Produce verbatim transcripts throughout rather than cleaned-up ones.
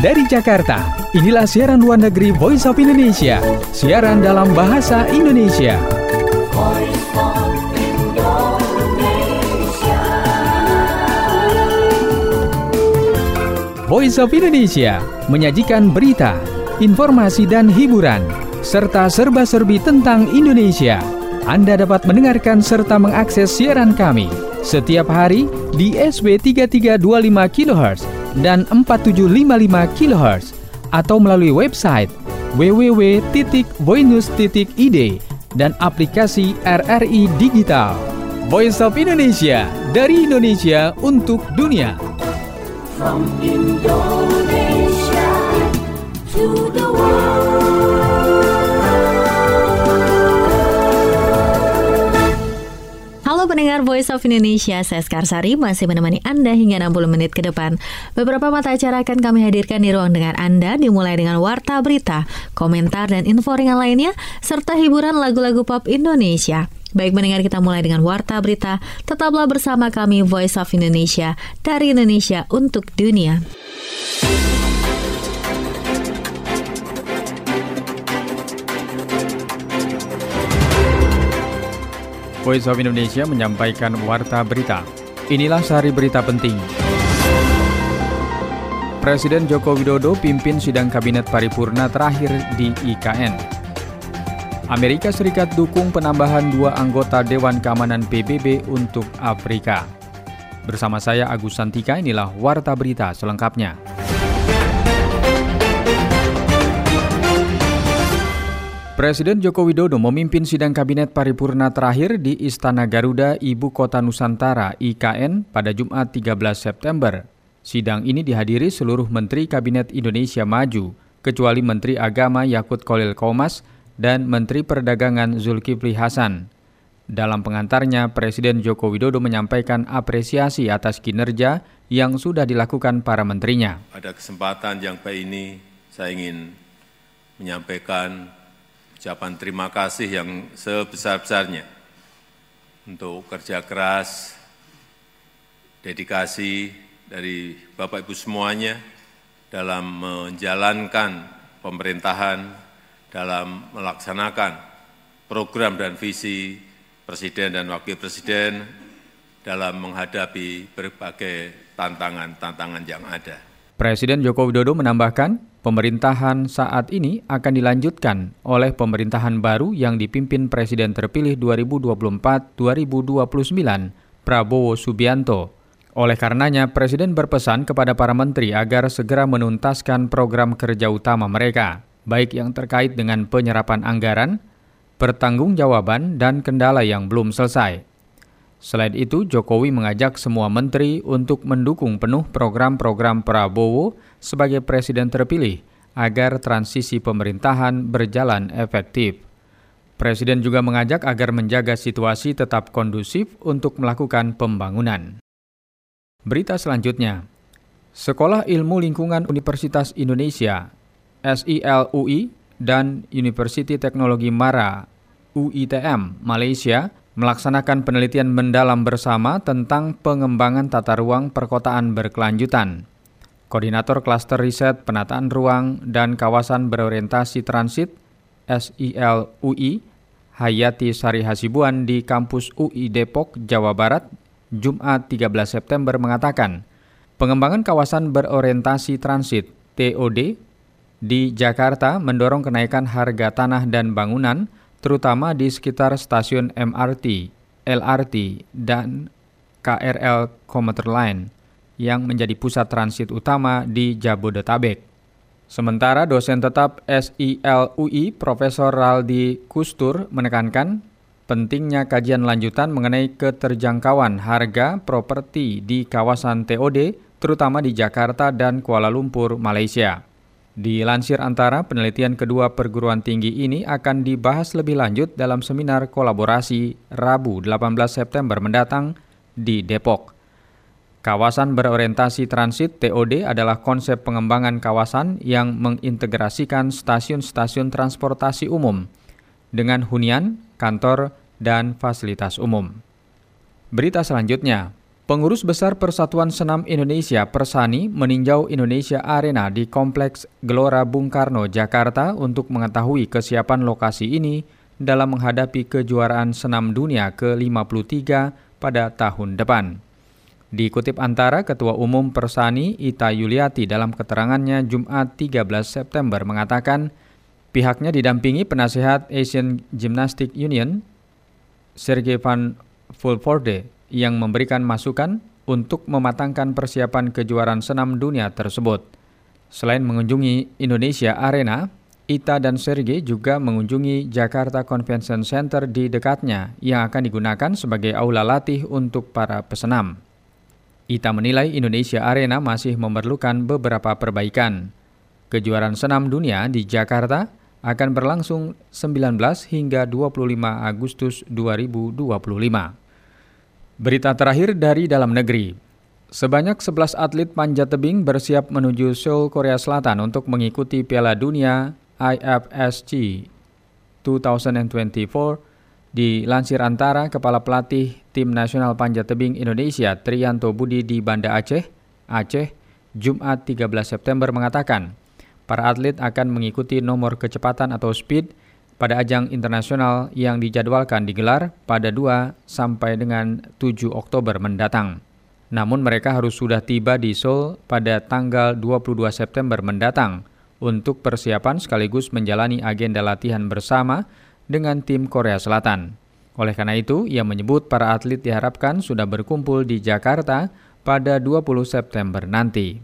dari Jakarta. Inilah siaran luar negeri Voice of Indonesia, siaran dalam bahasa Indonesia. Voice of Indonesia. Voice of Indonesia menyajikan berita, informasi dan hiburan, serta serba-serbi tentang Indonesia. Anda dapat mendengarkan serta mengakses siaran kami setiap hari di S B tiga tiga dua lima kilohertz dan empat tujuh lima lima kilohertz atau melalui website w w w titik voinews titik i d dan aplikasi R R I Digital. Voice of Indonesia, dari Indonesia untuk dunia. From Indonesia to the world. Halo pendengar Voice of Indonesia, saya Skarsari masih menemani Anda hingga enam puluh menit ke depan. Beberapa mata acara akan kami hadirkan di ruang dengar Anda, dimulai dengan warta berita, komentar dan info ringan lainnya, serta hiburan lagu-lagu pop Indonesia. Baik pendengar, kita mulai dengan warta berita. Tetaplah bersama kami Voice of Indonesia, dari Indonesia untuk dunia. Voice of Indonesia menyampaikan warta berita. Inilah sehari berita penting. Presiden Joko Widodo pimpin sidang kabinet paripurna terakhir di I K N. Amerika Serikat dukung penambahan dua anggota Dewan Keamanan P B B untuk Afrika. Bersama saya Agus Santika, inilah warta berita selengkapnya. Presiden Joko Widodo memimpin sidang kabinet paripurna terakhir di Istana Garuda, Ibu Kota Nusantara I K N pada Jumat tiga belas September. Sidang ini dihadiri seluruh Menteri Kabinet Indonesia Maju, kecuali Menteri Agama Yakut Kholil Qomas dan Menteri Perdagangan Zulkifli Hasan. Dalam pengantarnya, Presiden Joko Widodo menyampaikan apresiasi atas kinerja yang sudah dilakukan para menterinya. Pada kesempatan yang baik ini, saya ingin menyampaikan ucapan terima kasih yang sebesar-besarnya untuk kerja keras, dedikasi dari Bapak Ibu semuanya dalam menjalankan pemerintahan, dalam melaksanakan program dan visi Presiden dan Wakil Presiden dalam menghadapi berbagai tantangan-tantangan yang ada. Presiden Joko Widodo menambahkan, pemerintahan saat ini akan dilanjutkan oleh pemerintahan baru yang dipimpin Presiden terpilih dua ribu dua puluh empat sampai dua ribu dua puluh sembilan, Prabowo Subianto. Oleh karenanya, Presiden berpesan kepada para menteri agar segera menuntaskan program kerja utama mereka, baik yang terkait dengan penyerapan anggaran, pertanggungjawaban, dan kendala yang belum selesai. Selain itu, Jokowi mengajak semua menteri untuk mendukung penuh program-program Prabowo sebagai presiden terpilih agar transisi pemerintahan berjalan efektif. Presiden juga mengajak agar menjaga situasi tetap kondusif untuk melakukan pembangunan. Berita selanjutnya, Sekolah Ilmu Lingkungan Universitas Indonesia S I L U I dan University Teknologi Mara U I T M Malaysia melaksanakan penelitian mendalam bersama tentang pengembangan tata ruang perkotaan berkelanjutan. Koordinator Klaster Riset Penataan Ruang dan Kawasan Berorientasi Transit S I L U I, Hayati Sari Hasibuan di kampus U I Depok, Jawa Barat, Jumat tiga belas September mengatakan, pengembangan kawasan berorientasi transit T O D di Jakarta mendorong kenaikan harga tanah dan bangunan, terutama di sekitar stasiun M R T, L R T, dan K R L Komuter Line yang menjadi pusat transit utama di Jabodetabek. Sementara dosen tetap S I L U I, Profesor Raldi Kustur, menekankan pentingnya kajian lanjutan mengenai keterjangkauan harga properti di kawasan T O D, terutama di Jakarta dan Kuala Lumpur, Malaysia. Dilansir Antara, penelitian kedua perguruan tinggi ini akan dibahas lebih lanjut dalam seminar kolaborasi Rabu delapan belas September mendatang di Depok. Kawasan berorientasi transit T O D adalah konsep pengembangan kawasan yang mengintegrasikan stasiun-stasiun transportasi umum dengan hunian, kantor, dan fasilitas umum. Berita selanjutnya, Pengurus Besar Persatuan Senam Indonesia Persani meninjau Indonesia Arena di Kompleks Gelora Bung Karno, Jakarta untuk mengetahui kesiapan lokasi ini dalam menghadapi kejuaraan senam dunia ke lima puluh tiga pada tahun depan. Dikutip Antara, Ketua Umum Persani Ita Yuliati dalam keterangannya Jumat tiga belas September mengatakan pihaknya didampingi penasehat Asian Gymnastic Union Sergei Van Fulvorde yang memberikan masukan untuk mematangkan persiapan kejuaraan senam dunia tersebut. Selain mengunjungi Indonesia Arena, Ita dan Sergei juga mengunjungi Jakarta Convention Center di dekatnya yang akan digunakan sebagai aula latih untuk para pesenam. Ita menilai Indonesia Arena masih memerlukan beberapa perbaikan. Kejuaraan senam dunia di Jakarta akan berlangsung sembilan belas hingga dua puluh lima Agustus dua ribu dua puluh lima. Berita terakhir dari dalam negeri. Sebanyak sebelas atlet panjat tebing bersiap menuju Seoul, Korea Selatan untuk mengikuti Piala Dunia I F S C dua ribu dua puluh empat. Dilansir Antara, Kepala Pelatih Tim Nasional Panjat Tebing Indonesia Triyanto Budi di Banda Aceh, Aceh, Jumat tiga belas September mengatakan, para atlet akan mengikuti nomor kecepatan atau speed pada ajang internasional yang dijadwalkan digelar pada dua sampai dengan tujuh Oktober mendatang. Namun mereka harus sudah tiba di Seoul pada tanggal dua puluh dua September mendatang untuk persiapan sekaligus menjalani agenda latihan bersama dengan tim Korea Selatan. Oleh karena itu, ia menyebut para atlet diharapkan sudah berkumpul di Jakarta pada dua puluh September nanti.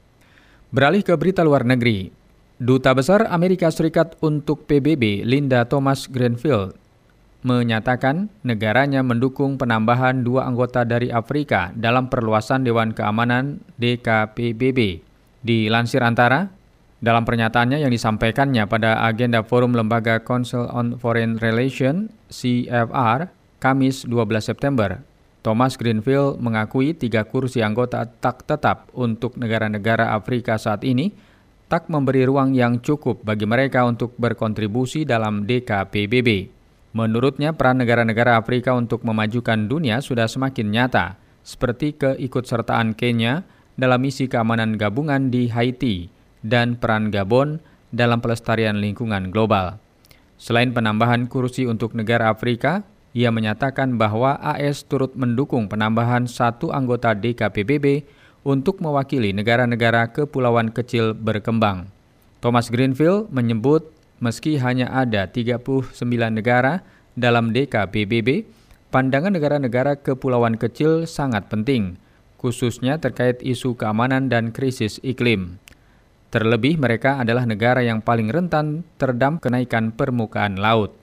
Beralih ke berita luar negeri. Duta Besar Amerika Serikat untuk P B B, Linda Thomas-Greenfield, menyatakan negaranya mendukung penambahan dua anggota dari Afrika dalam perluasan Dewan Keamanan D K P B B. Dilansir Antara, dalam pernyataannya yang disampaikannya pada agenda Forum Lembaga Council on Foreign Relations C F R, Kamis dua belas September, Thomas-Greenfield mengakui tiga kursi anggota tak tetap untuk negara-negara Afrika saat ini tak memberi ruang yang cukup bagi mereka untuk berkontribusi dalam D K P B B. Menurutnya, peran negara-negara Afrika untuk memajukan dunia sudah semakin nyata, seperti keikutsertaan Kenya dalam misi keamanan gabungan di Haiti dan peran Gabon dalam pelestarian lingkungan global. Selain penambahan kursi untuk negara Afrika, ia menyatakan bahwa A S turut mendukung penambahan satu anggota D K P B B untuk mewakili negara-negara kepulauan kecil berkembang. Thomas Greenfield menyebut meski hanya ada tiga puluh sembilan negara dalam D K P B B, pandangan negara-negara kepulauan kecil sangat penting, khususnya terkait isu keamanan dan krisis iklim. Terlebih mereka adalah negara yang paling rentan terdampak kenaikan permukaan laut.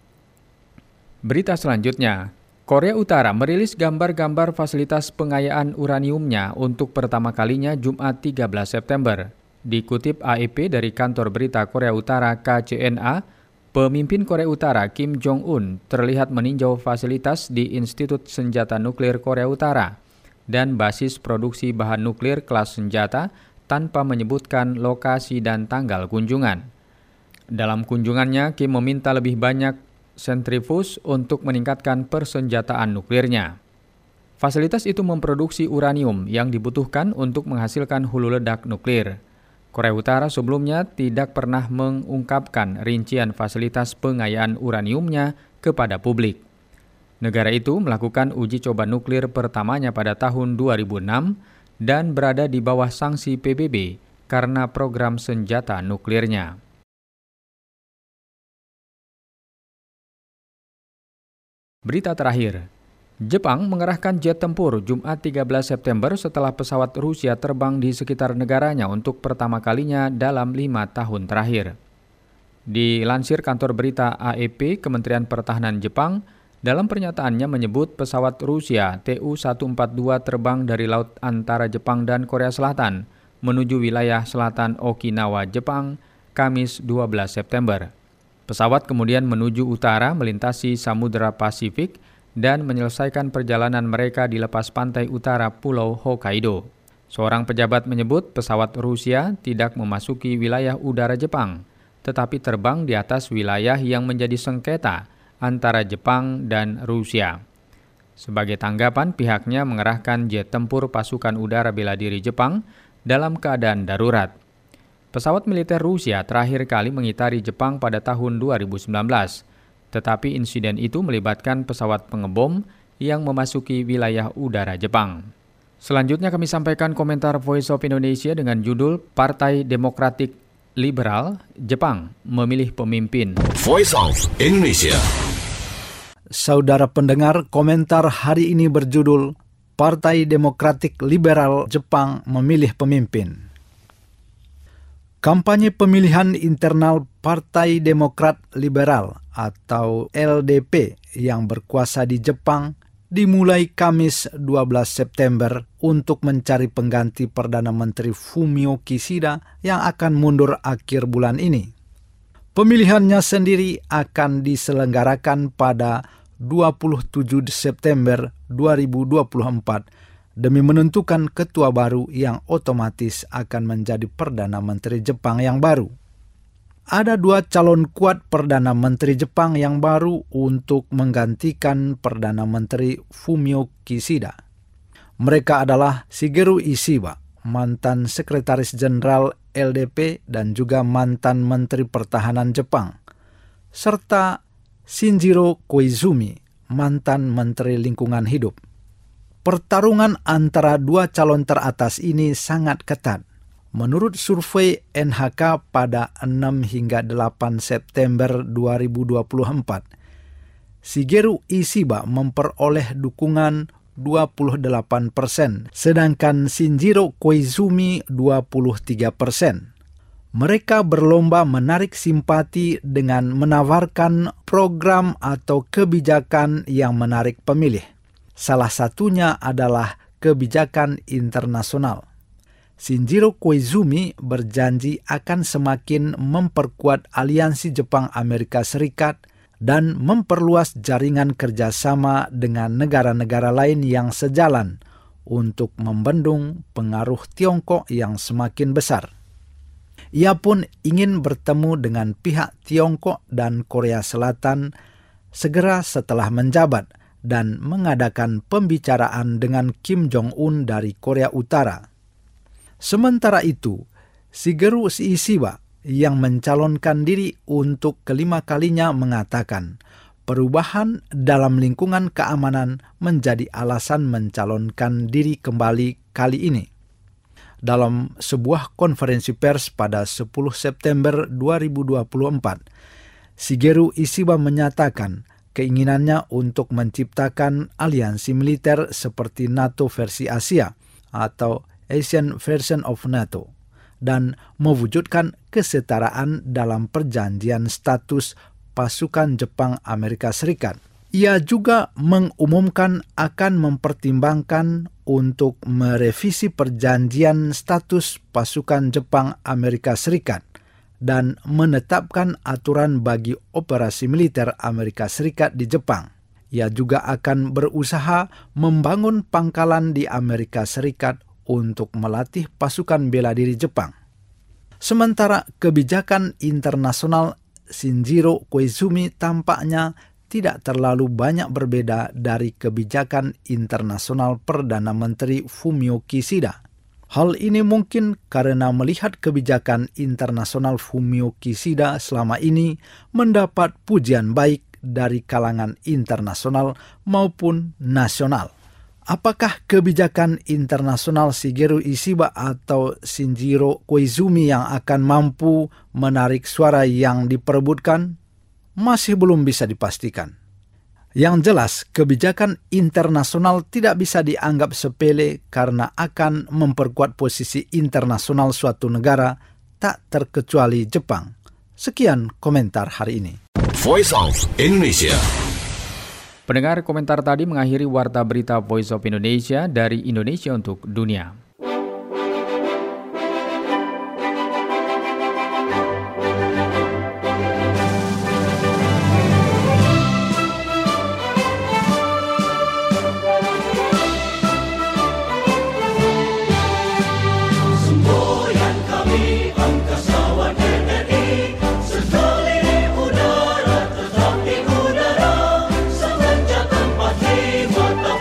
Berita selanjutnya, Korea Utara merilis gambar-gambar fasilitas pengayaan uraniumnya untuk pertama kalinya Jumat tiga belas September. Dikutip A F P dari kantor berita Korea Utara K C N A, pemimpin Korea Utara Kim Jong-un terlihat meninjau fasilitas di Institut Senjata Nuklir Korea Utara dan basis produksi bahan nuklir kelas senjata tanpa menyebutkan lokasi dan tanggal kunjungan. Dalam kunjungannya, Kim meminta lebih banyak sentrifus untuk meningkatkan persenjataan nuklirnya. Fasilitas itu memproduksi uranium yang dibutuhkan untuk menghasilkan hulu ledak nuklir. Korea Utara sebelumnya tidak pernah mengungkapkan rincian fasilitas pengayaan uraniumnya kepada publik. Negara itu melakukan uji coba nuklir pertamanya pada tahun dua ribu enam dan berada di bawah sanksi P B B karena program senjata nuklirnya. Berita terakhir, Jepang mengerahkan jet tempur Jumat tiga belas September setelah pesawat Rusia terbang di sekitar negaranya untuk pertama kalinya dalam lima tahun terakhir. Dilansir kantor berita A F P, Kementerian Pertahanan Jepang, dalam pernyataannya menyebut pesawat Rusia T U seratus empat puluh dua terbang dari laut antara Jepang dan Korea Selatan menuju wilayah selatan Okinawa, Jepang, Kamis dua belas September. Pesawat kemudian menuju utara melintasi Samudra Pasifik dan menyelesaikan perjalanan mereka di lepas pantai utara Pulau Hokkaido. Seorang pejabat menyebut pesawat Rusia tidak memasuki wilayah udara Jepang, tetapi terbang di atas wilayah yang menjadi sengketa antara Jepang dan Rusia. Sebagai tanggapan, pihaknya mengerahkan jet tempur pasukan udara bela diri Jepang dalam keadaan darurat. Pesawat militer Rusia terakhir kali mengitari Jepang pada tahun dua ribu sembilan belas, tetapi insiden itu melibatkan pesawat pengebom yang memasuki wilayah udara Jepang. Selanjutnya kami sampaikan komentar Voice of Indonesia dengan judul Partai Demokratik Liberal Jepang memilih pemimpin. Voice of Indonesia. Saudara pendengar, komentar hari ini berjudul Partai Demokratik Liberal Jepang memilih pemimpin. Kampanye pemilihan internal Partai Demokrat Liberal atau L D P yang berkuasa di Jepang dimulai Kamis dua belas September untuk mencari pengganti Perdana Menteri Fumio Kishida yang akan mundur akhir bulan ini. Pemilihannya sendiri akan diselenggarakan pada dua puluh tujuh September dua ribu dua puluh empat demi menentukan ketua baru yang otomatis akan menjadi Perdana Menteri Jepang yang baru. Ada dua calon kuat Perdana Menteri Jepang yang baru untuk menggantikan Perdana Menteri Fumio Kishida. Mereka adalah Shigeru Ishiba, mantan Sekretaris Jenderal L D P dan juga mantan Menteri Pertahanan Jepang, serta Shinjiro Koizumi, mantan Menteri Lingkungan Hidup. Pertarungan antara dua calon teratas ini sangat ketat. Menurut survei N H K pada enam hingga delapan September dua ribu dua puluh empat, Shigeru Ishiba memperoleh dukungan dua puluh delapan persen, sedangkan Shinjiro Koizumi dua puluh tiga persen. Mereka berlomba menarik simpati dengan menawarkan program atau kebijakan yang menarik pemilih. Salah satunya adalah kebijakan internasional. Shinjiro Koizumi berjanji akan semakin memperkuat aliansi Jepang-Amerika Serikat dan memperluas jaringan kerjasama dengan negara-negara lain yang sejalan untuk membendung pengaruh Tiongkok yang semakin besar. Ia pun ingin bertemu dengan pihak Tiongkok dan Korea Selatan segera setelah menjabat dan mengadakan pembicaraan dengan Kim Jong-un dari Korea Utara. Sementara itu, Shigeru Ishiba yang mencalonkan diri untuk kelima kalinya mengatakan perubahan dalam lingkungan keamanan menjadi alasan mencalonkan diri kembali kali ini. Dalam sebuah konferensi pers pada sepuluh September dua ribu dua puluh empat, Shigeru Ishiba menyatakan keinginannya untuk menciptakan aliansi militer seperti NATO versi Asia atau Asian version of NATO dan mewujudkan kesetaraan dalam perjanjian status pasukan Jepang Amerika Serikat. Ia juga mengumumkan akan mempertimbangkan untuk merevisi perjanjian status pasukan Jepang Amerika Serikat dan menetapkan aturan bagi operasi militer Amerika Serikat di Jepang. Ia juga akan berusaha membangun pangkalan di Amerika Serikat untuk melatih pasukan bela diri Jepang. Sementara kebijakan internasional Shinjiro Koizumi tampaknya tidak terlalu banyak berbeda dari kebijakan internasional Perdana Menteri Fumio Kishida. Hal ini mungkin karena melihat kebijakan internasional Fumio Kishida selama ini mendapat pujian baik dari kalangan internasional maupun nasional. Apakah kebijakan internasional Shigeru Ishiba atau Shinjiro Koizumi yang akan mampu menarik suara yang diperebutkan? Masih belum bisa dipastikan. Yang jelas, kebijakan internasional tidak bisa dianggap sepele karena akan memperkuat posisi internasional suatu negara, tak terkecuali Jepang. Sekian komentar hari ini. Voice of Indonesia. Pendengar, komentar tadi mengakhiri Warta Berita Voice of Indonesia dari Indonesia untuk Dunia. Mata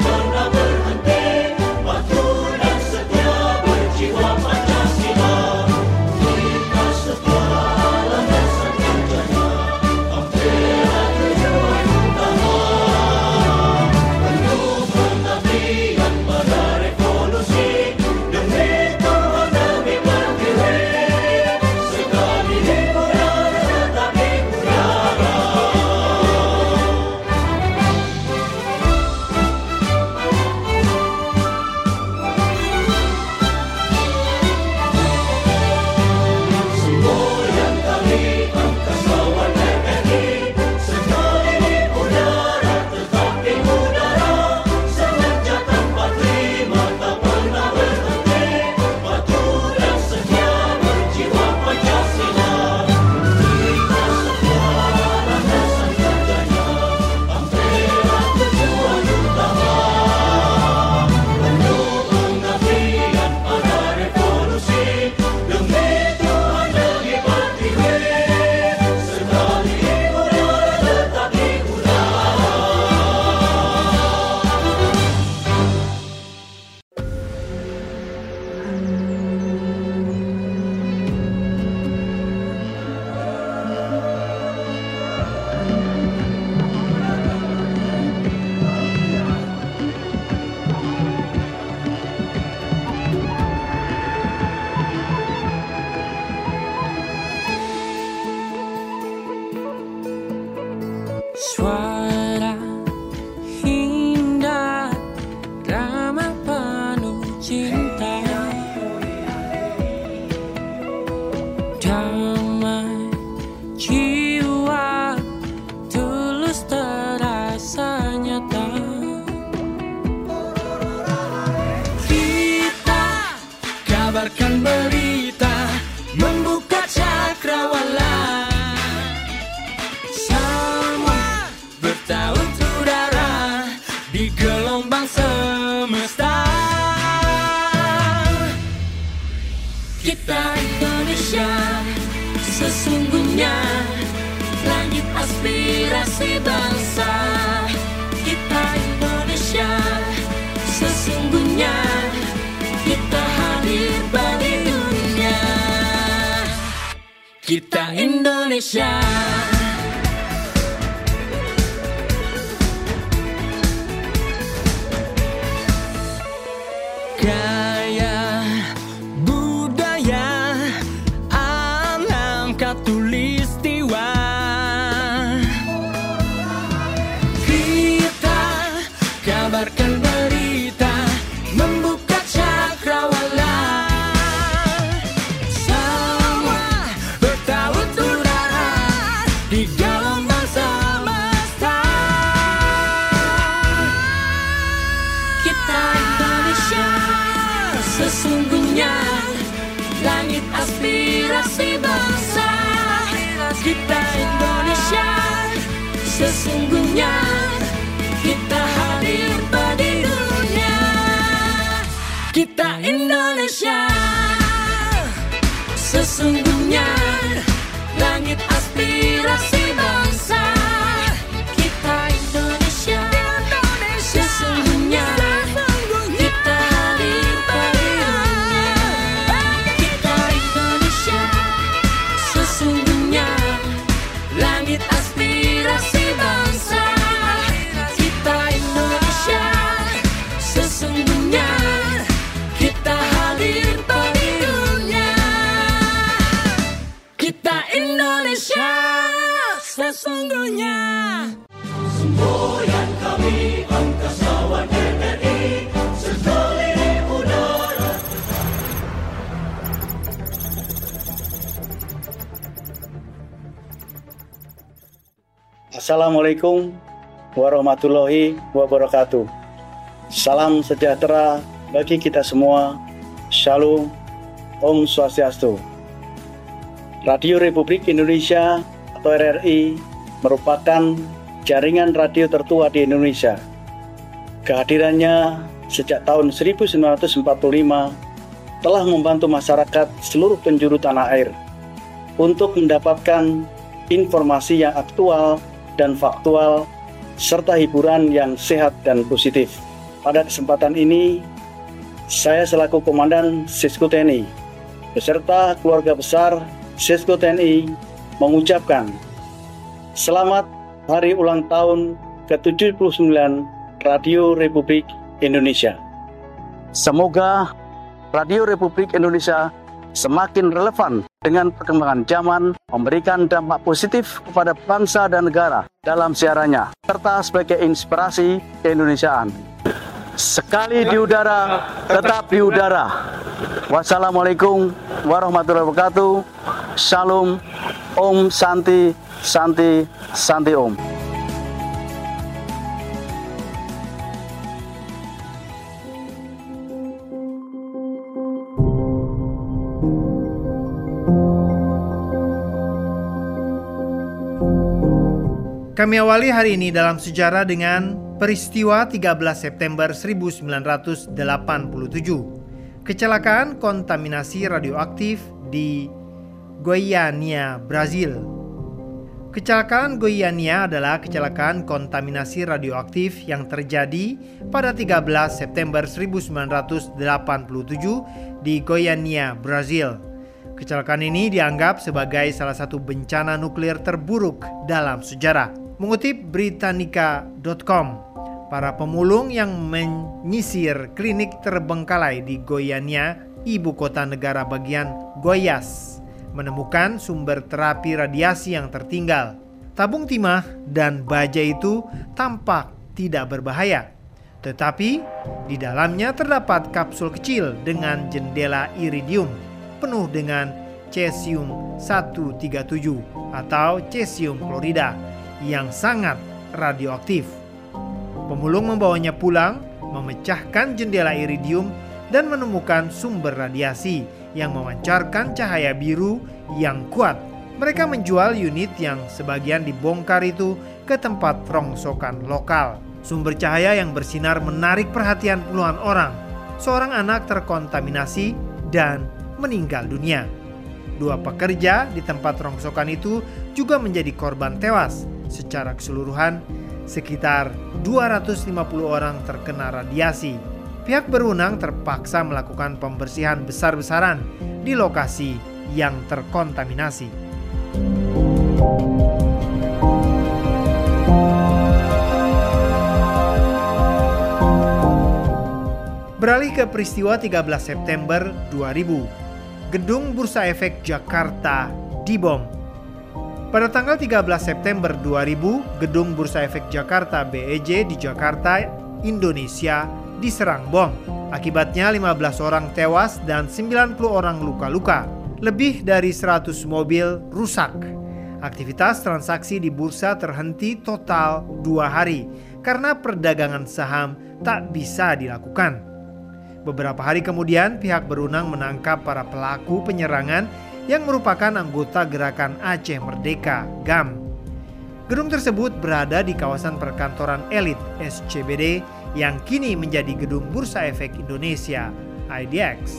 Sesungguhnya langit aspirasi bangsa kita Indonesia. Sesungguhnya kita hadir bagi dunia. Kita Indonesia. Gaya budaya alam katulistiwa, kita kabarkan berita, membuka cakrawala, semua bertaut udara di gelombang semesta. Kita Indonesia. Sesungguhnya langit aspirasi bangsa kita Indonesia. Sesungguhnya kita hadir bagi dunia. Kita Indonesia. Sesungguhnya langit aspirasi bangsa kita Indonesia. Sesungguhnya sesungguhnya. Semboyan kami angkasawan R R I sekeliling udara. Assalamualaikum warahmatullahi wabarakatuh. Salam sejahtera bagi kita semua. Shalom, Om Swastiastu. Radio Republik Indonesia atau R R I merupakan jaringan radio tertua di Indonesia. Kehadirannya sejak tahun seribu sembilan ratus empat puluh lima telah membantu masyarakat seluruh penjuru tanah air untuk mendapatkan informasi yang aktual dan faktual serta hiburan yang sehat dan positif. Pada kesempatan ini, saya selaku Komandan Sisko T N I beserta keluarga besar Sisko T N I mengucapkan selamat hari ulang tahun ke tujuh puluh sembilan Radio Republik Indonesia. Semoga Radio Republik Indonesia semakin relevan dengan perkembangan zaman, memberikan dampak positif kepada bangsa dan negara dalam siarannya, serta sebagai inspirasi keindonesiaan. Sekali di udara, tetap di udara. Wassalamualaikum warahmatullahi wabarakatuh. Shalom, Om Santi, Santi, Santi Om. Kami awali hari ini dalam sejarah dengan peristiwa tiga belas September seribu sembilan ratus delapan puluh tujuh. Kecelakaan kontaminasi radioaktif di Goiânia, Brazil. Kecelakaan Goiânia adalah kecelakaan kontaminasi radioaktif yang terjadi pada tiga belas September seribu sembilan ratus delapan puluh tujuh di Goiânia, Brazil. Kecelakaan ini dianggap sebagai salah satu bencana nuklir terburuk dalam sejarah. Mengutip Britannica dot com, para pemulung yang menyisir klinik terbengkalai di Goiânia, ibu kota negara bagian Goiás, menemukan sumber terapi radiasi yang tertinggal. Tabung timah dan baja itu tampak tidak berbahaya, tetapi di dalamnya terdapat kapsul kecil dengan jendela iridium penuh dengan cesium seratus tiga puluh tujuh atau cesium klorida yang sangat radioaktif. Pemulung membawanya pulang, memecahkan jendela iridium dan menemukan sumber radiasi yang memancarkan cahaya biru yang kuat. Mereka menjual unit yang sebagian dibongkar itu ke tempat rongsokan lokal. Sumber cahaya yang bersinar menarik perhatian puluhan orang. Seorang anak terkontaminasi dan meninggal dunia. Dua pekerja di tempat rongsokan itu juga menjadi korban tewas. Secara keseluruhan, sekitar dua ratus lima puluh orang terkena radiasi. Pihak berwenang terpaksa melakukan pembersihan besar-besaran di lokasi yang terkontaminasi. Beralih ke peristiwa tiga belas September dua ribu. Gedung Bursa Efek Jakarta dibom. Pada tanggal tiga belas September dua ribu, Gedung Bursa Efek Jakarta B E J di Jakarta, Indonesia diserang bom. Akibatnya lima belas orang tewas dan sembilan puluh orang luka-luka. Lebih dari seratus mobil rusak. Aktivitas transaksi di bursa terhenti total dua hari karena perdagangan saham tak bisa dilakukan. Beberapa hari kemudian, pihak berwenang menangkap para pelaku penyerangan yang merupakan anggota Gerakan Aceh Merdeka (G A M). Gedung tersebut berada di kawasan perkantoran elit S C B D yang kini menjadi Gedung Bursa Efek Indonesia I D X.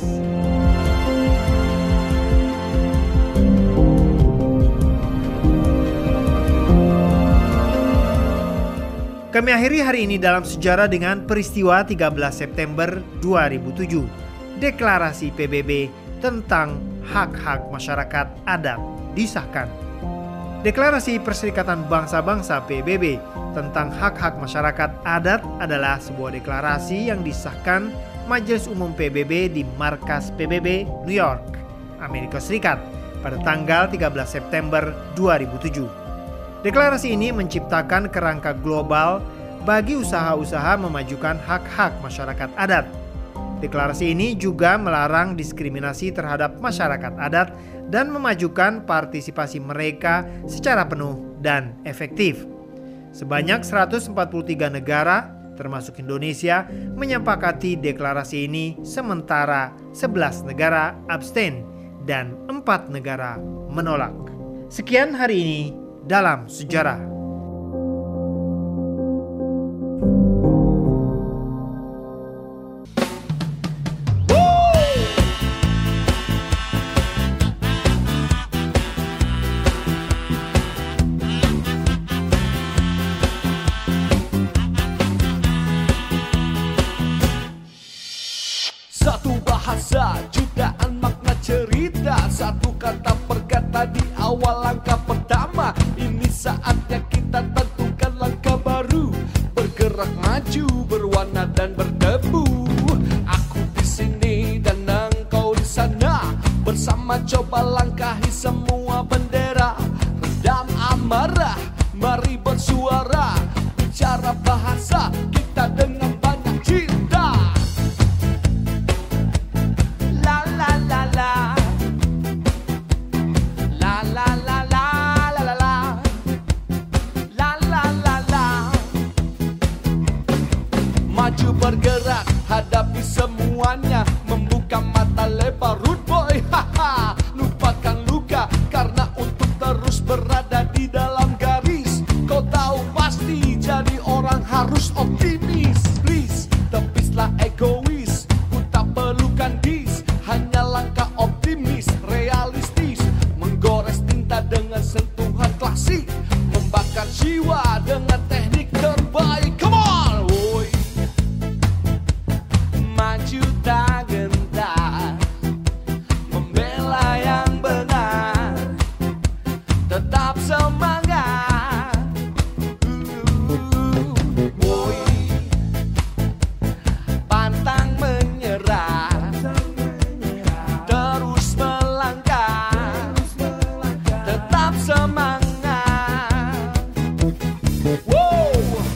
Kami akhiri hari ini dalam sejarah dengan peristiwa tiga belas September dua ribu tujuh. Deklarasi P B B tentang hak-hak masyarakat adat disahkan. Deklarasi Perserikatan Bangsa-Bangsa P B B tentang hak-hak masyarakat adat adalah sebuah deklarasi yang disahkan Majelis Umum P B B di markas P B B New York, Amerika Serikat pada tanggal tiga belas September dua ribu tujuh. Deklarasi ini menciptakan kerangka global bagi usaha-usaha memajukan hak-hak masyarakat adat. Deklarasi ini juga melarang diskriminasi terhadap masyarakat adat dan memajukan partisipasi mereka secara penuh dan efektif. Sebanyak seratus empat puluh tiga negara, termasuk Indonesia, menyepakati deklarasi ini, sementara sebelas negara abstain dan empat negara menolak. Sekian hari ini dalam sejarah. Satu bahasa, jutaan makna cerita, satu kata perkata di awal langkah pertama. Ini saatnya kita tentukan langkah baru, bergerak maju, berwarna dan berdebu. Aku di sini dan engkau di sana, bersama coba langkahi semua bendera. Redam amarah, mari bersuara, bicara bahasa kita dengan banyak cinta. La la la la, la la la la. Maju bergerak, hadapi semuanya, membuka mata lebar, rude boy, haha. Lupakan luka, karena untuk terus berada di dalam garis. Kau tahu pasti, jadi orang harus optimis. Please, tepislah egois, ku tak perlukan dis. Hanya langkah optimis, realistis, menggores tinta dengan sentuhan klasik, membakar jiwa dengan teknik terbaik. Come on, woy. Maju tak gentar, membela yang benar, tetap semangat. uh, Boy, pantang menyerah, terus melangkah, tetap semangat. Woo!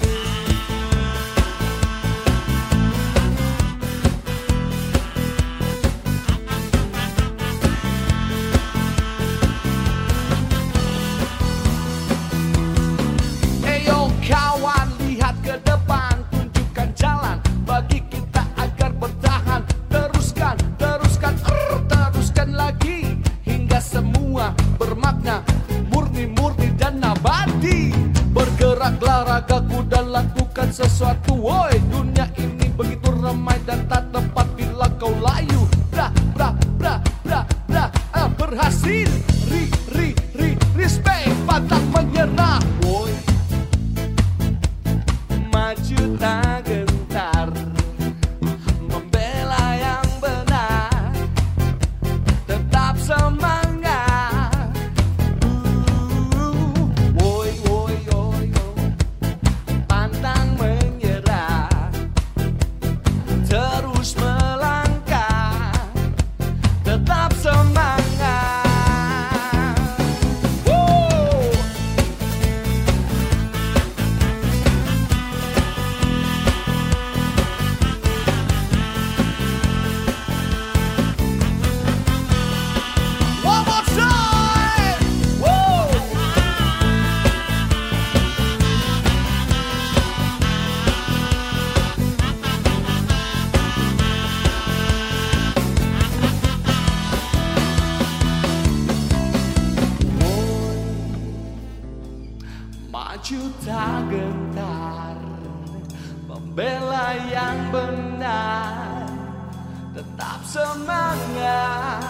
Kawan, lihat ke depan, tunjukkan jalan bagi kita agar bertahan. Teruskan, teruskan, er, teruskan lagi, hingga semua bermakna, murni-murni dan abadi. Bergeraklah ragaku dan lakukan sesuatu, woi. Dunia ini begitu ramai dan tak tepat bila kau layu. Bra, bra, bra, bra, bra, ah, berhasil. tak gentar membela yang benar, tetap semangat. uh, Woi woi woi pantang menyerah, terus melangkah, tetap semangat. One more time. Woo! Maju tak gentar membela yang benar, tetap semangat.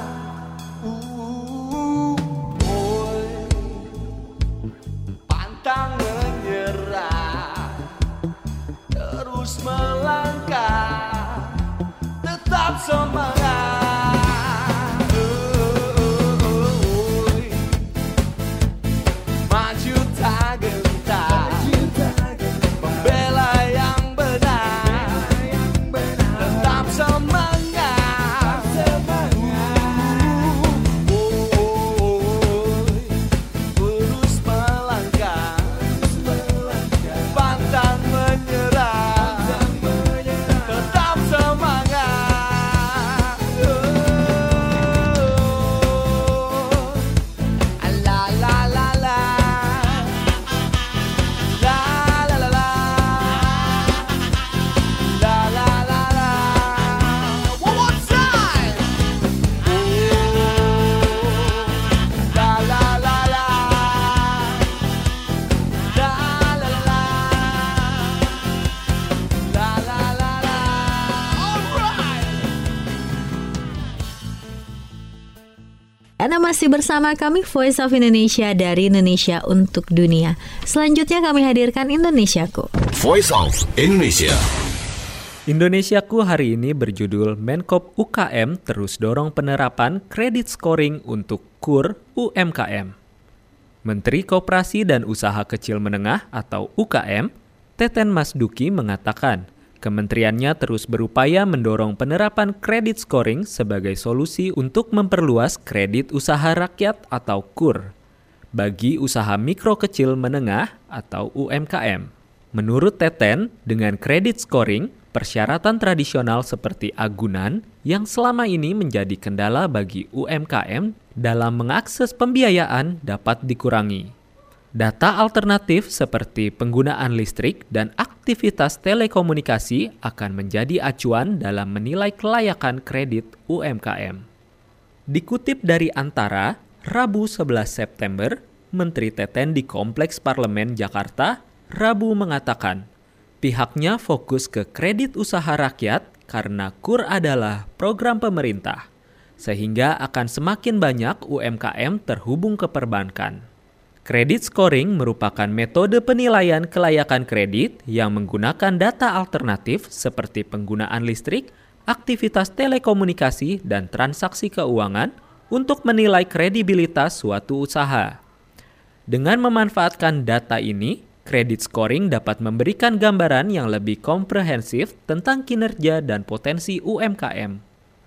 Uh, boy, pantang menyerah, terus melangkah, tetap semangat. Uh, boy, maju tak gentar membela yang benar, tetap semangat. Terus melangkah, pantang menyerah, tetap semangat. La la la la, la la la la, la la la la. One more time. La la la la, la la la la, la la la la. Alright. Anda masih bersama kami Voice of Indonesia dari Indonesia untuk Dunia. Selanjutnya kami hadirkan Indonesiaku. Voice of Indonesia. Indonesiaku hari ini berjudul Menkop U K M terus dorong penerapan kredit scoring untuk K U R U M K M. Menteri Koperasi dan Usaha Kecil Menengah atau U K M, Teten Mas Duki mengatakan, kementeriannya terus berupaya mendorong penerapan kredit scoring sebagai solusi untuk memperluas kredit usaha rakyat atau K U R bagi usaha mikro kecil menengah atau U M K M. Menurut Teten, dengan kredit scoring, persyaratan tradisional seperti agunan yang selama ini menjadi kendala bagi U M K M dalam mengakses pembiayaan dapat dikurangi. Data alternatif seperti penggunaan listrik dan aktivitas telekomunikasi akan menjadi acuan dalam menilai kelayakan kredit U M K M. Dikutip dari Antara, Rabu sebelas September, Menteri Teten di Kompleks Parlemen Jakarta, Rabu mengatakan, pihaknya fokus ke kredit usaha rakyat karena K U R adalah program pemerintah, sehingga akan semakin banyak U M K M terhubung ke perbankan. Kredit scoring merupakan metode penilaian kelayakan kredit yang menggunakan data alternatif seperti penggunaan listrik, aktivitas telekomunikasi, dan transaksi keuangan untuk menilai kredibilitas suatu usaha. Dengan memanfaatkan data ini, kredit scoring dapat memberikan gambaran yang lebih komprehensif tentang kinerja dan potensi U M K M.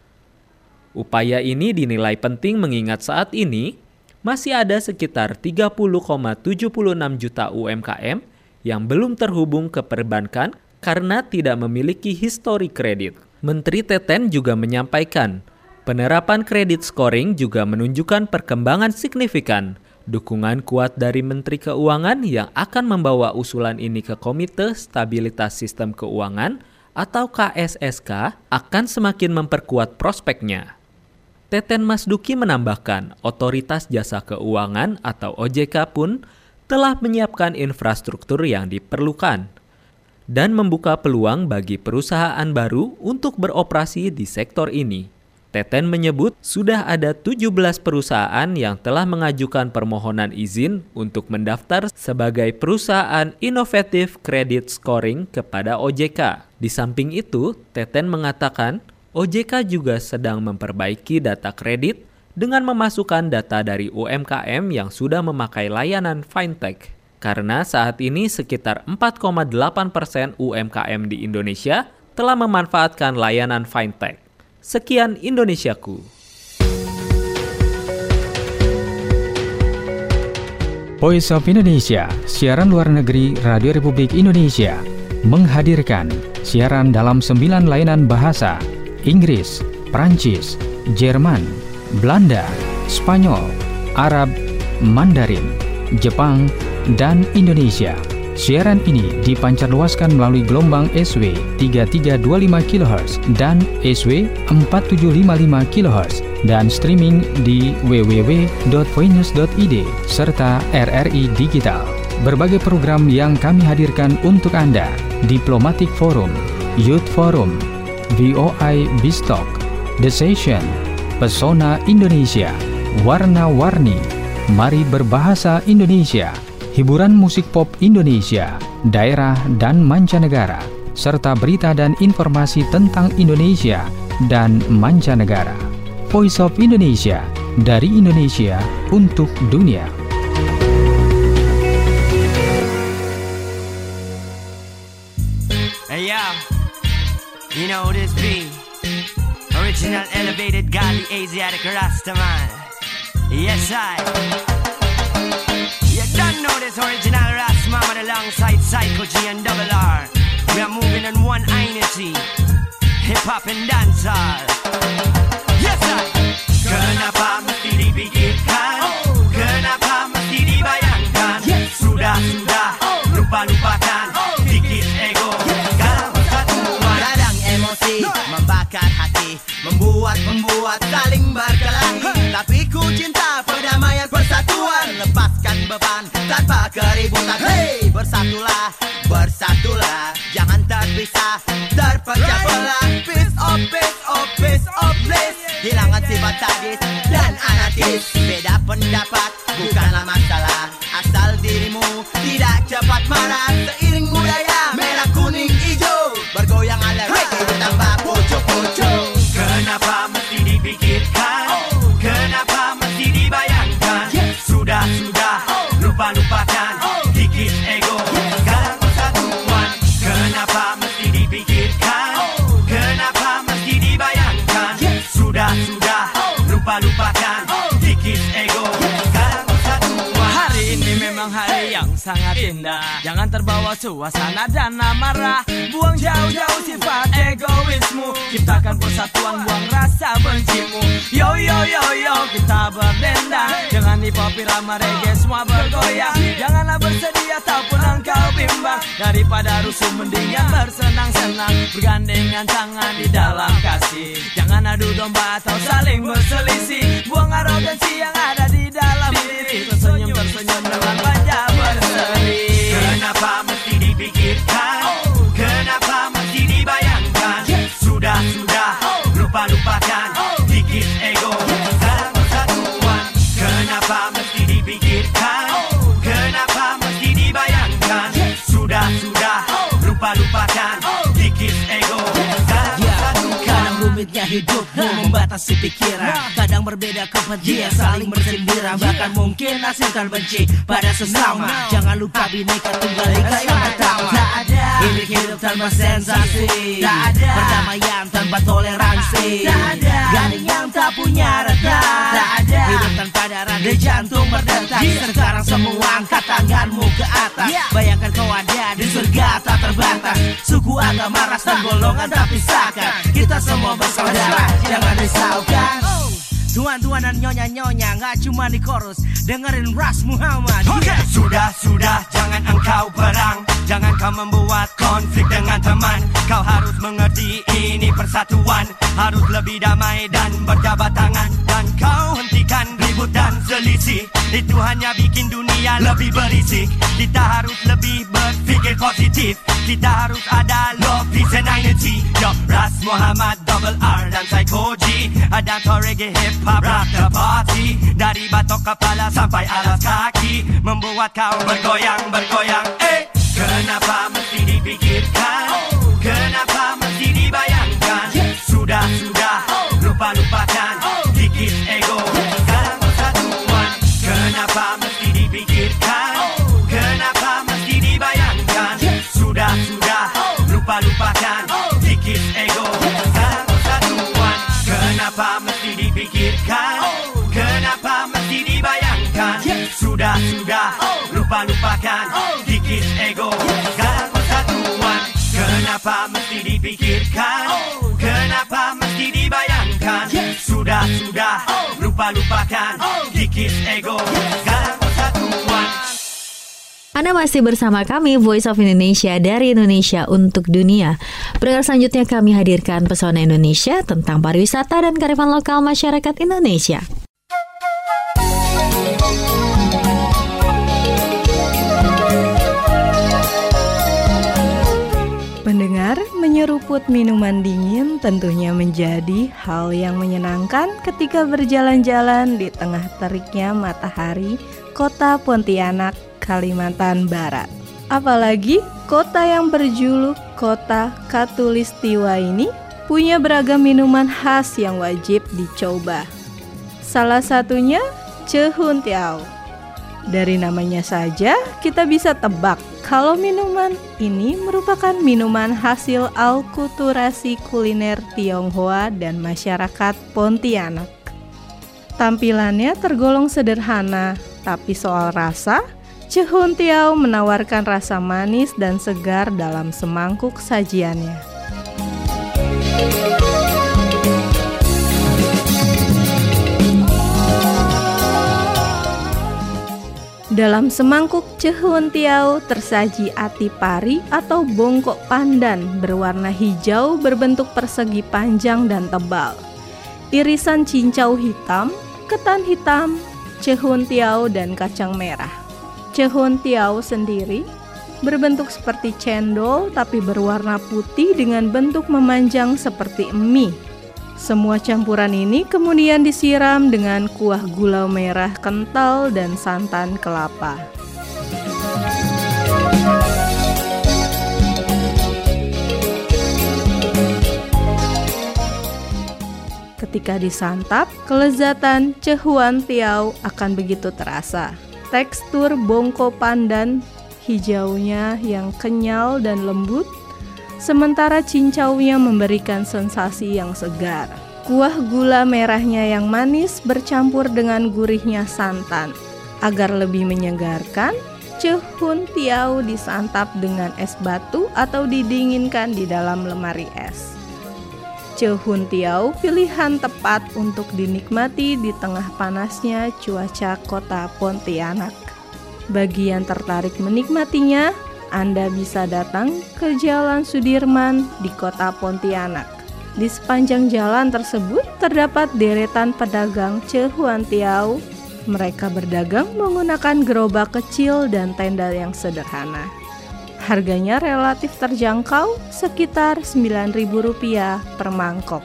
Upaya ini dinilai penting mengingat saat ini masih ada sekitar tiga puluh koma tujuh enam juta U M K M yang belum terhubung ke perbankan karena tidak memiliki histori kredit. Menteri Teten juga menyampaikan, penerapan kredit scoring juga menunjukkan perkembangan signifikan. Dukungan kuat dari Menteri Keuangan yang akan membawa usulan ini ke Komite Stabilitas Sistem Keuangan atau K S S K akan semakin memperkuat prospeknya. Teten Mas Duki menambahkan, Otoritas Jasa Keuangan atau O J K pun telah menyiapkan infrastruktur yang diperlukan dan membuka peluang bagi perusahaan baru untuk beroperasi di sektor ini. Teten menyebut sudah ada tujuh belas perusahaan yang telah mengajukan permohonan izin untuk mendaftar sebagai perusahaan inovatif kredit scoring kepada O J K. Di samping itu, Teten mengatakan O J K juga sedang memperbaiki data kredit dengan memasukkan data dari U M K M yang sudah memakai layanan fintech. Karena saat ini sekitar empat koma delapan persen U M K M di Indonesia telah memanfaatkan layanan fintech. Sekian Indonesiaku. Voice of Indonesia, siaran luar negeri Radio Republik Indonesia, menghadirkan siaran dalam sembilan layanan bahasa: Inggris, Prancis, Jerman, Belanda, Spanyol, Arab, Mandarin, Jepang, dan Indonesia. Siaran ini dipancarluaskan melalui gelombang S W tiga tiga dua lima kilohertz dan S W empat tujuh lima lima kilohertz dan streaming di w w w dot voinews dot i d serta R R I Digital. Berbagai program yang kami hadirkan untuk Anda: Diplomatic Forum, Youth Forum, V O I Bistalk, The Session, Pesona Indonesia, Warna-Warni, Mari Berbahasa Indonesia, hiburan musik pop Indonesia, daerah dan mancanegara, serta berita dan informasi tentang Indonesia dan mancanegara. Voice of Indonesia, dari Indonesia untuk dunia. Hey yo, you know this beat, original elevated godly Asiatic Rastaman. Yes I. Don't know this original Rasman alongside Psycho G and Double R. We are moving on one identity, hip hop and dancehall. Yes I. Kenapa mesti dipikirkan? Oh. Kenapa mesti dibayangkan? Yes. Sudah sudah oh. lupa lupakan oh. dikit ego. Yes. Kalau persatuan kadang emosi no. membakar hati, membuat membuat saling berkelahi. Huh. Tapi ku cinta perdamaian persatuan, lepaskan beban tanpa keributan. Hey, bersatulah, bersatulah, jangan terpisah, terpecah belah. Peace of peace of peace of bliss, hilangkan sifat sadis dan anarkis. Beda pendapat bukanlah masalah, asal dirimu tidak cepat marah. Seiring budaya merah kuning hijau, bergoyang ala reggae ditambah pucuk-pucuk. Kenapa mesti dipikirkan? Oh. Kenapa mesti dibayangkan? Yes. Sudah sudah oh. lupa lupakan oh. dikit ego. Yes. Sekarang persatuan. Kenapa mesti dipikirkan? Oh. Kenapa mesti dibayangkan? Yes. Sudah sudah oh. lupa lupakan oh. dikit ego. Yes. Sekarang persatuan. Hari ini memang hari yang sangat indah. Jangan terbawa suasana dan amarah. Buang jauh-jauh sifat egoismu. Ciptakan persatuan, buang rasa bencimu. Yo yo yo yo, kita berdendang. Jangan hip-hop, irama reggae semua bergoyang. Janganlah bersedih ataupun engkau bimbang. Daripada rusuh mendingan bersenang-senang, bergandengan tangan di dalam kasih. Jangan adu domba atau saling berselisih. Buang arogansi yang ada di dalam diri. Tersenyum-tersenyum dengan wajah berseri. Kenapa mesti dipikirkan? Oh. Kenapa mesti dibayangkan? Yes. Sudah sudah oh. lupa lupakan oh. dikit ego. Yes. Sekarang persatuan. Kenapa mesti dipikirkan? Oh. Kenapa mesti dibayangkan? Yes. Sudah sudah oh. lupa lupakan oh. dikit ego. Yes. Sekarang yeah. persatuan. Kadang rumitnya hidupmu membatasi pikiran. Kadang berbeda kepentingan saling bersindiran. Bahkan mungkin hasilkan benci pada sesama. Jangan lupa bineka tunggal ika yang pertama. Tak ada hidup hidup tanpa sensasi. Tak ada perdamaian tanpa toleransi. Tak ada gading yang tak punya rata. Tak ada hidup tanpa darah di jantung berdetak. Sekarang semua angkat tanganmu ke atas. Bayangkan kau ada di surga tak terbatas. Suku, agama, ras dan golongan tak pisahkan. Kita semua bersaudara, jangan risaukan. Tuan-tuan dan nyonya-nyonya, nggak cuma di chorus, dengerin Ras Muhammad. Okay. Sudah, sudah, jangan engkau berang. Jangan kau membuat konflik dengan teman. Kau harus mengerti ini persatuan. Harus lebih damai dan berjabat tangan. Dan kau hentikan ribut dan selisih. Itu hanya bikin dunia lebih berisik. Kita harus lebih berpikir positif. Kita harus ada love, peace and unity. Yo, Ras Muhammad, Double R dan Psycho G. Dansa reggae hip hop rock the party. Dari batok kepala sampai alas kaki, membuat kau bergoyang, bergoyang. Eh, kenapa mesti dipikirkan? Kenapa mesti dibayangkan? Sudah, sudah, lupa-lupakan. Kikis ego, sekarang persatuan. Kenapa mesti dipikirkan? Kenapa mesti dibayangkan? Sudah, sudah, lupa-lupakan. Kikis ego, sekarang persatuan. Kenapa mesti dipikirkan? Kenapa mesti dibayangkan? Sudah, sudah, lupa-lupakan. Kikis ego, sekarang persatuan. Kenapa mesti dipikirkan? Kenapa mesti dibayangkan? Sudah, sudah, lupa-lupakan. Kikis ego, sekarang persatuan. Anda masih bersama kami, Voice of Indonesia dari Indonesia untuk Dunia. Pendengar selanjutnya kami hadirkan Pesona Indonesia tentang pariwisata dan kearifan lokal masyarakat Indonesia. Pendengar, menyeruput minuman dingin tentunya menjadi hal yang menyenangkan ketika berjalan-jalan di tengah teriknya matahari kota Pontianak, Kalimantan Barat. Apalagi kota yang berjuluk Kota Khatulistiwa ini punya beragam minuman khas yang wajib dicoba. Salah satunya Cehun Tiao. Dari namanya saja kita bisa tebak kalau minuman ini merupakan minuman hasil alkulturasi kuliner Tionghoa dan masyarakat Pontianak. Tampilannya tergolong sederhana, tapi soal rasa, Cehun Tiao menawarkan rasa manis dan segar dalam semangkuk sajiannya. Dalam semangkuk Cehun Tiao tersaji ati pari atau bongkok pandan berwarna hijau berbentuk persegi panjang dan tebal. Irisan cincau hitam, ketan hitam, Cehun Tiao dan kacang merah. Cehun Tiao sendiri berbentuk seperti cendol tapi berwarna putih dengan bentuk memanjang seperti mie. Semua campuran ini kemudian disiram dengan kuah gula merah kental dan santan kelapa. Ketika disantap, kelezatan Cehun Tiao akan begitu terasa. Tekstur bongko pandan hijaunya yang kenyal dan lembut, sementara cincaunya memberikan sensasi yang segar. Kuah gula merahnya yang manis bercampur dengan gurihnya santan. Agar lebih menyegarkan, Cehun Tiao disantap dengan es batu atau didinginkan di dalam lemari es. Cehun Tiao pilihan tepat untuk dinikmati di tengah panasnya cuaca kota Pontianak. Bagi yang tertarik menikmatinya, Anda bisa datang ke Jalan Sudirman di kota Pontianak. Di sepanjang jalan tersebut terdapat deretan pedagang Cehun Tiao. Mereka berdagang menggunakan gerobak kecil dan tenda yang sederhana. Harganya relatif terjangkau, sekitar sembilan ribu rupiah per mangkok.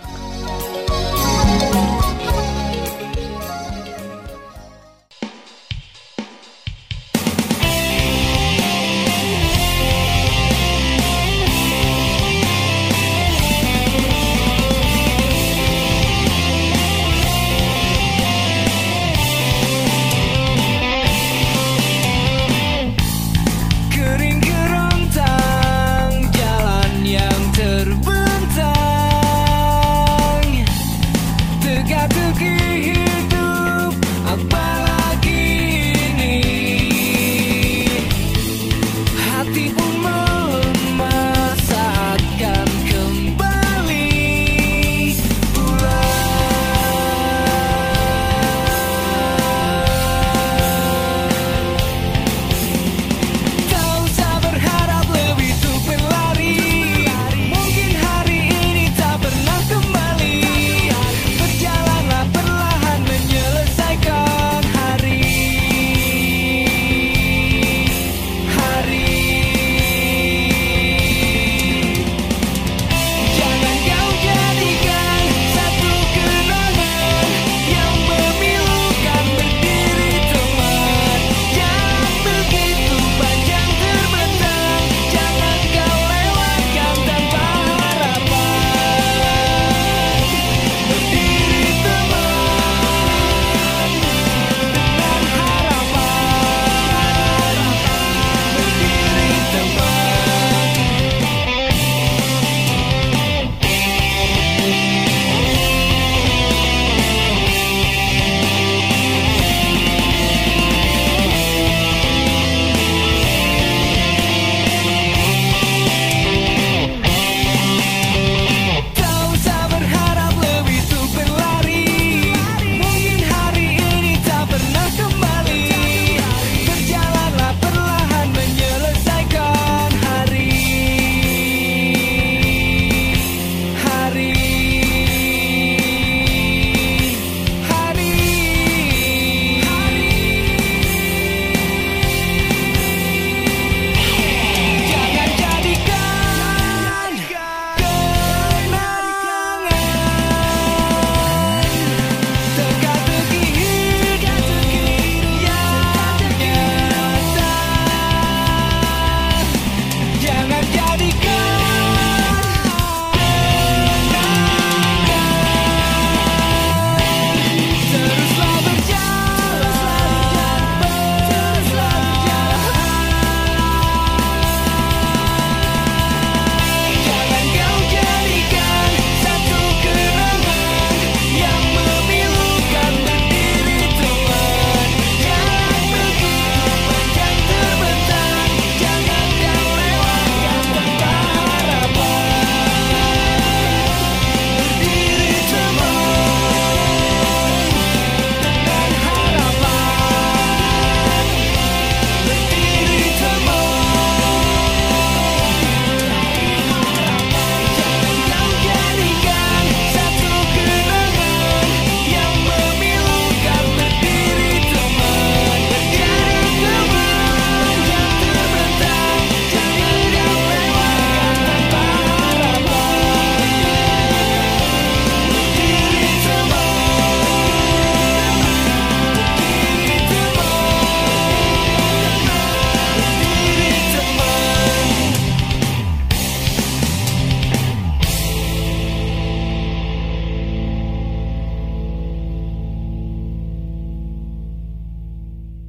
Terbentang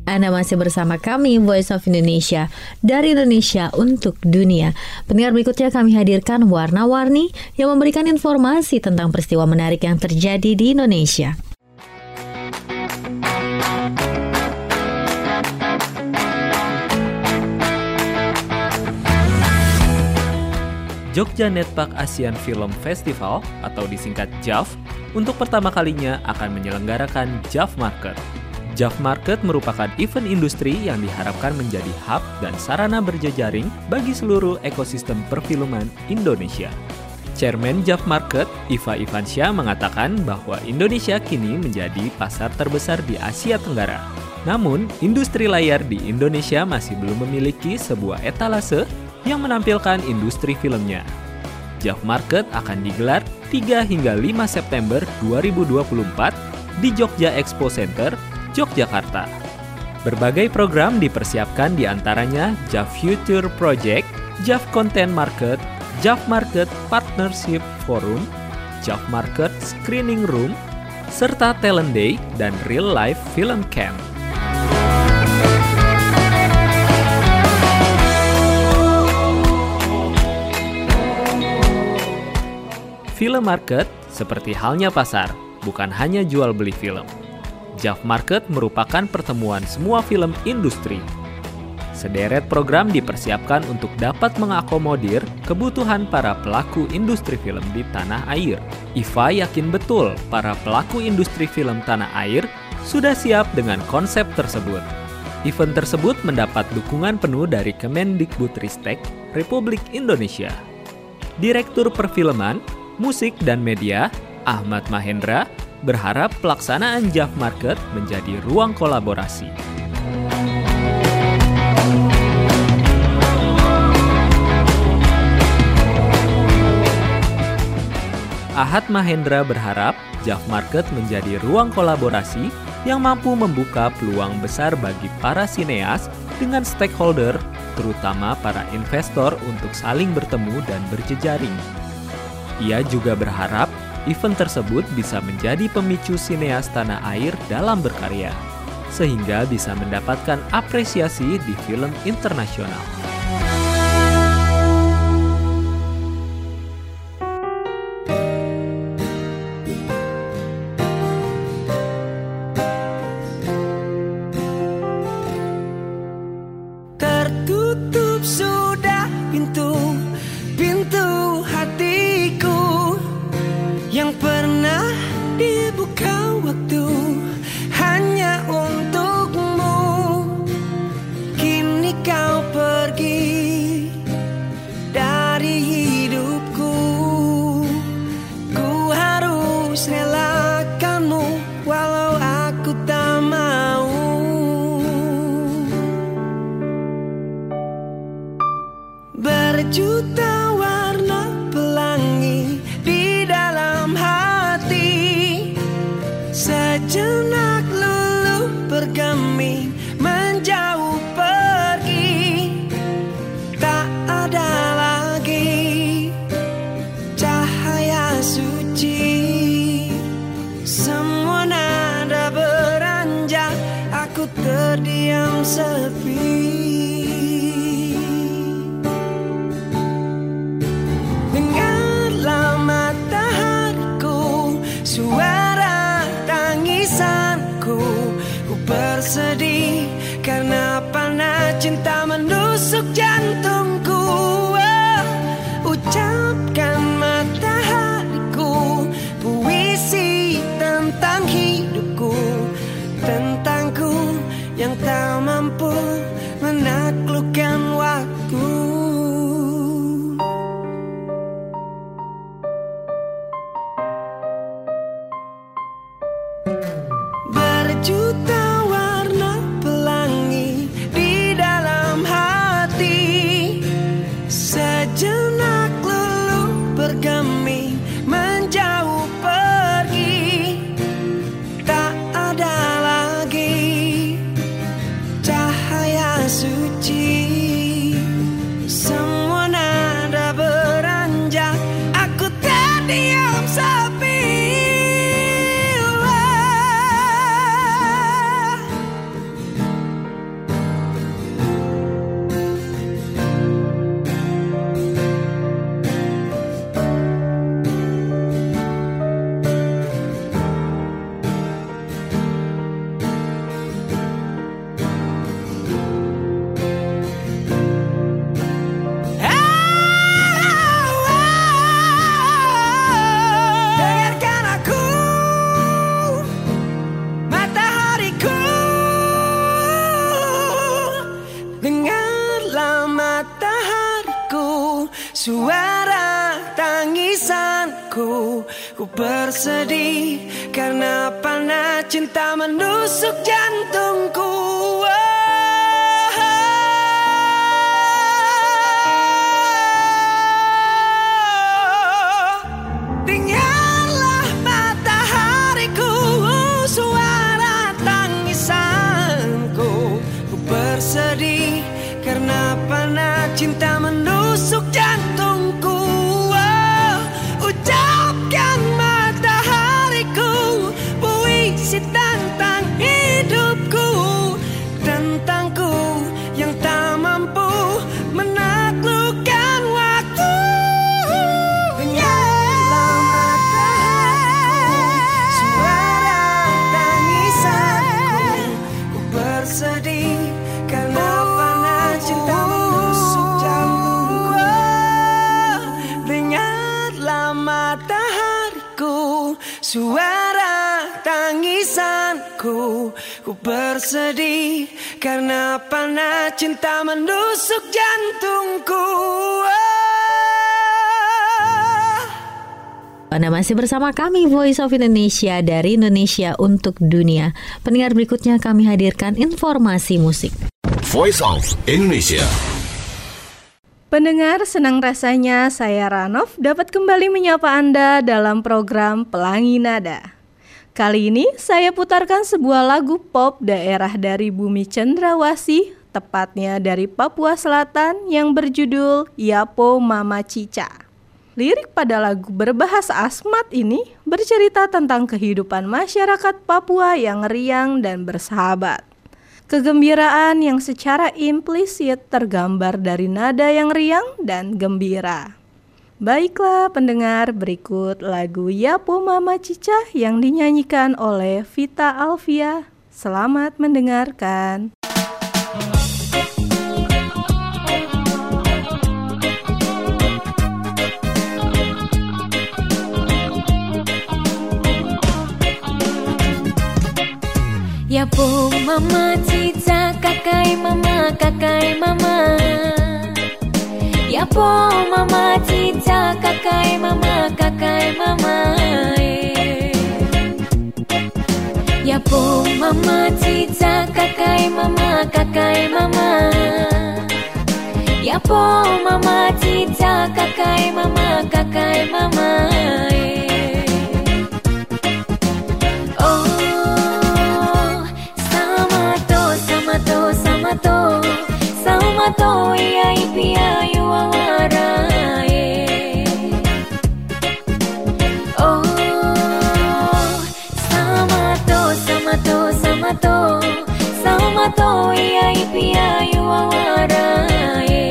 Anda masih bersama kami Voice of Indonesia, dari Indonesia untuk dunia. Pendengar, berikutnya kami hadirkan Warna-Warni yang memberikan informasi tentang peristiwa menarik yang terjadi di Indonesia. Jogja Netpark Asian Film Festival atau disingkat J A F untuk pertama kalinya akan menyelenggarakan J A F Market. J A F Market merupakan event industri yang diharapkan menjadi hub dan sarana berjejaring bagi seluruh ekosistem perfilman Indonesia. Chairman J A F Market, Iva Ivansyah, mengatakan bahwa Indonesia kini menjadi pasar terbesar di Asia Tenggara. Namun, industri layar di Indonesia masih belum memiliki sebuah etalase yang menampilkan industri filmnya. J A F Market akan digelar tiga hingga lima September dua ribu dua puluh empat di Jogja Expo Center, Yogyakarta. Berbagai program dipersiapkan diantaranya J A F Future Project, J A F Content Market, J A F Market Partnership Forum, J A F Market Screening Room, serta Talent Day dan Real Life Film Camp. Film Market seperti halnya pasar, bukan hanya jual beli film. J A F Market merupakan pertemuan semua film industri. Sederet program dipersiapkan untuk dapat mengakomodir kebutuhan para pelaku industri film di tanah air. Iva yakin betul para pelaku industri film tanah air sudah siap dengan konsep tersebut. Event tersebut mendapat dukungan penuh dari Kemendikbudristek Republik Indonesia. Direktur Perfilman, Musik dan Media, Ahmad Mahendra, berharap pelaksanaan J A F Market menjadi ruang kolaborasi. Ahmad Mahendra berharap J A F Market menjadi ruang kolaborasi yang mampu membuka peluang besar bagi para sineas dengan stakeholder, terutama para investor, untuk saling bertemu dan berjejaring. Ia juga berharap event tersebut bisa menjadi pemicu sineas tanah air dalam berkarya, sehingga bisa mendapatkan apresiasi di film internasional. Tertutup sudah pintu, pintu hatiku yang pernah dibuka waktu hanya untukmu. Kini kau pergi suara tangisanku. Ku bersedih karena panas cinta menusuk jantungku. Dengarlah matahariku, suara tangisanku. Ku bersedih karena panas cinta menusuk jantungku. Oh, ucapkan matahariku puisi tentang hidupku, tentangku yang tak mampu menaklukkan waktu. Dengarlah matahariku, suara tangisanku. Ku bersedih karena panas cinta menusuk jantungku. Dengarlah matahariku, suara tangisanku. Ku bersedih karena panas cinta menusuk jantungku. Anda masih bersama kami Voice of Indonesia dari Indonesia untuk Dunia. Pendengar, berikutnya kami hadirkan informasi musik. Voice of Indonesia. Pendengar, senang rasanya saya Ranov dapat kembali menyapa Anda dalam program Pelangi Nada. Kali ini saya putarkan sebuah lagu pop daerah dari bumi Cendrawasih, tepatnya dari Papua Selatan, yang berjudul Yapo Mama Cica. Lirik pada lagu berbahasa Asmat ini bercerita tentang kehidupan masyarakat Papua yang riang dan bersahabat. Kegembiraan yang secara implisit tergambar dari nada yang riang dan gembira. Baiklah pendengar, berikut lagu Yapo Mama Cica yang dinyanyikan oleh Vita Alvia. Selamat mendengarkan. Yapo mama cica kakai mama kakai mama. Yapo mama cica kakai mama kakai mama. Yapo mama cica kakai mama kakai mama. Yapo mama cica kakai mama kakai mama. Samato, samato, iya ipia yuawarae. Oh, samato, samato, samato, samato, iya ipia yuawarae.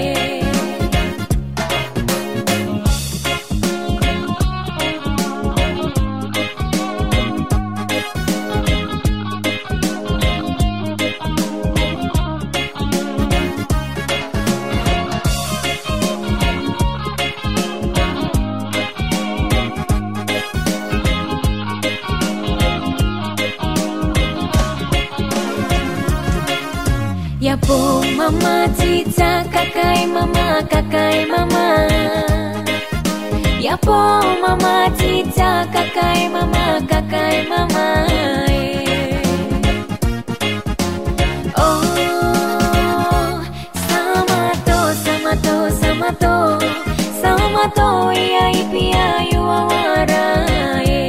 Yapo mama cica kakai mama kakai mama. Yapo mama cica kakai mama kakai mama. Oh, samato, samato, samato, samato, iya ipia yuawarae.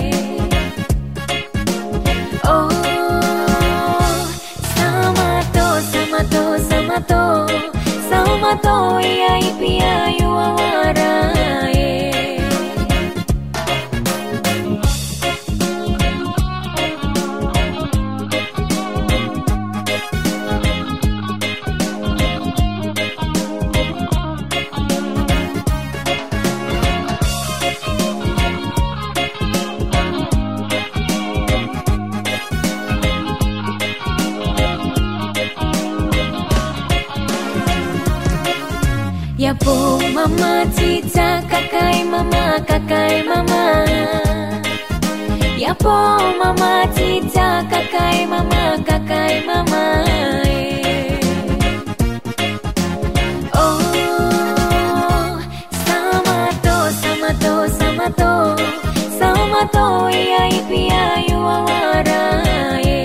Oh, Samato, samato, samato, iya ipia yuawarae. Yapo mama cica kakai mama kakai mama. Yapo mama cica kakai mama kakai mama. Oh, Samato, Samato, iya ipia yuawaraye.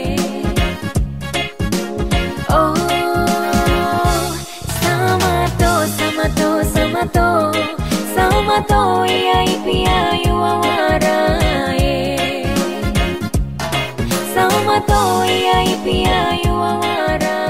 Oh, Samato, Samato, Samato, Samato, iya ipia yuawaraye. Samato, iya ipia yuawaraye.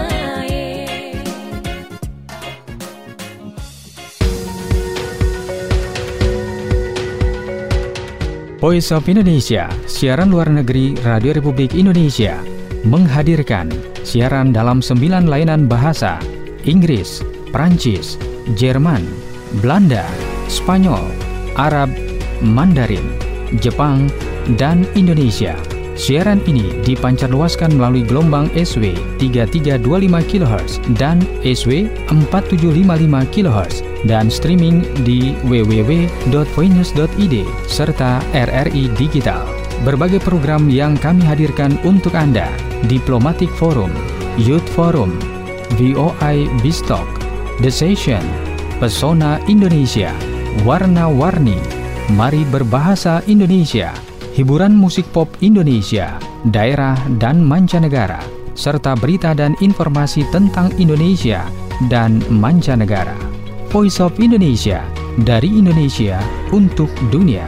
Voice of Indonesia, siaran luar negeri Radio Republik Indonesia, menghadirkan siaran dalam sembilan layanan bahasa: Inggris, Prancis, Jerman, Belanda, Spanyol, Arab, Mandarin, Jepang, dan Indonesia. Siaran ini dipancarluaskan melalui gelombang S W tiga tiga dua lima kilohertz dan S W empat tujuh lima lima kilohertz dan streaming di w w w dot voinews dot i d serta R R I Digital. Berbagai program yang kami hadirkan untuk Anda: Diplomatic Forum, Youth Forum, V O I Bistalk, The Session, Pesona Indonesia, Warna-Warni, Mari Berbahasa Indonesia, hiburan musik pop Indonesia, daerah dan mancanegara, serta berita dan informasi tentang Indonesia dan mancanegara. Voice of Indonesia, dari Indonesia untuk dunia.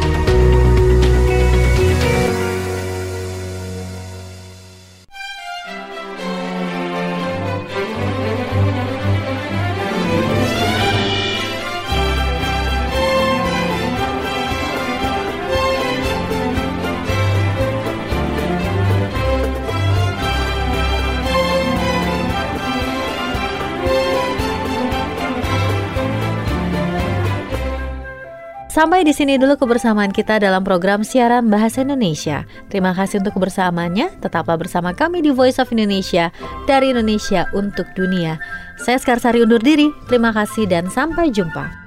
Sampai di sini dulu kebersamaan kita dalam program siaran Bahasa Indonesia. Terima kasih untuk kebersamaannya. Tetaplah bersama kami di Voice of Indonesia, dari Indonesia untuk dunia. Saya Skarsari undur diri. Terima kasih dan sampai jumpa.